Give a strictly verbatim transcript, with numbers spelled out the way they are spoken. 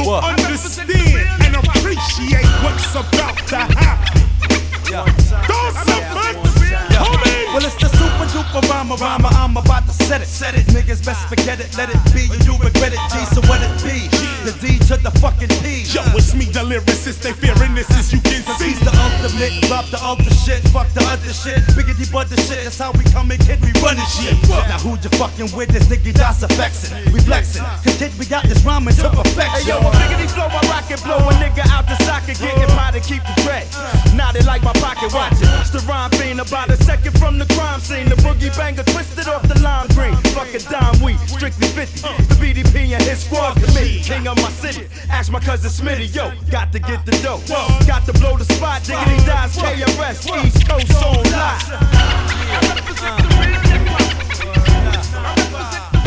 What? understand and appreciate what's about to happen. Yeah. Don't submit, homie. Well, it's the super duper rhyme rhymer. I'm about to set it. Set it. Niggas best forget it. Let it be. You do regret it. G, so what it be? The D to the fucking P. Yo, it's me, the lyricist. They fearing this as you can see. He's the ultimate. Drop the ultra shit. Fuck the other shit. Biggity but the shit. That's how we come and kid. We running shit. Now who you fucking with? This nigga that's affecting. We flexing. Cause kid, we got this rhyming to perfection. Hey yo, a biggity flow, I rock it, blow a nigga out the socket, getting pot to keep the dread. Knotted like my pocket watch it. It's the rhyme fiend about a second from the crime scene. The boogie banger twisted off the lime green. Fucking dime weed, strictly fifty. The B D P and his squad committee. King of my city. Ask my cousin Smitty, yo, got to get the dough. Got to blow the spot, diggity dies, K R S, East Coast on live.